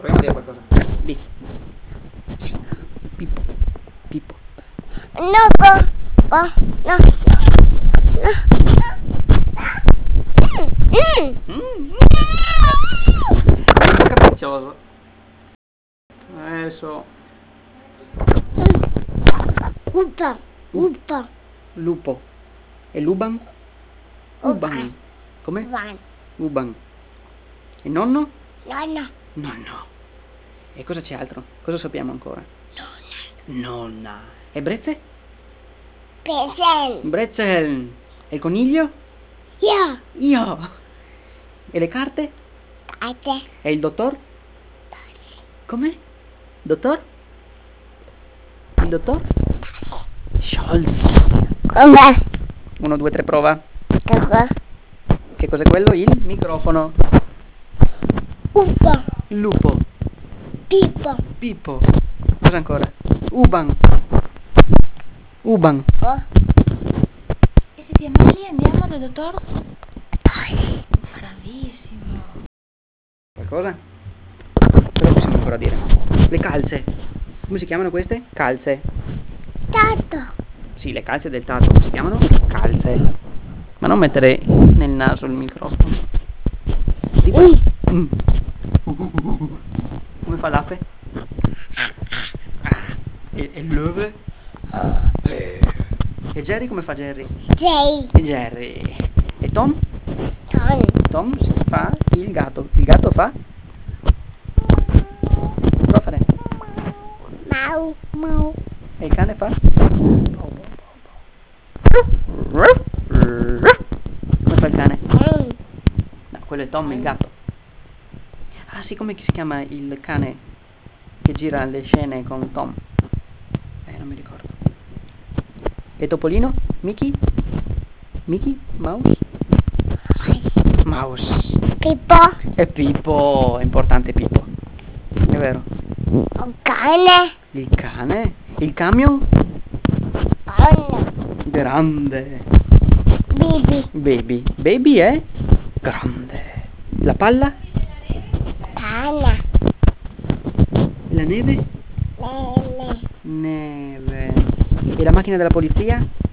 proviamo a dire qualcosa. Di. Pippo. Pippo. No, no. Un po' capriccioso. Adesso. Upa. Lupo. E Luban? Uban. Come? Van. Uban. E nonno? Nonna. Nonno. E cosa c'è altro? Cosa sappiamo ancora? Nonna. E Brezze? Pesen. Brezel. E il coniglio? Io. Io. E le carte? Ate. E il dottor? Come? Dottor? Il dottor? Scholz. Come? 1, 2, 3, prova. Cosa? Che cos'è quello? Il microfono. Upa. Il lupo. Pippo. Pippo. Cosa ancora? Uban. Uban. E se ti ammali andiamo dal dottor? Bravissimo. Qualcosa? Cosa possiamo ancora dire? Le calze. Come si chiamano queste? Calze. Tato. Sì, le calze del Tato. Come si chiamano? Calze. Ma non mettere nel naso il microfono. Tipo. Come fa l'ape? E l'ove? E Jerry come fa Jerry? Jay. E Jerry. E Tom? Ton. Tom fa il gatto. Il gatto fa? Prova a fare. Mau. E il cane fa? Come fa il cane? No, quello è Tom, il gatto. Ah sì, come si chiama il cane che gira le scene con Tom? Non mi ricordo. E Topolino? Mickey? Mickey? Mouse? Mouse. Pippo. E Pippo, è importante Pippo. È vero. Un cane. Il cane? Il camion? Nonna. Grande. Bibi. Baby. Baby è grande. La palla? Pana. La neve? Nene. Neve. E la macchina della polizia?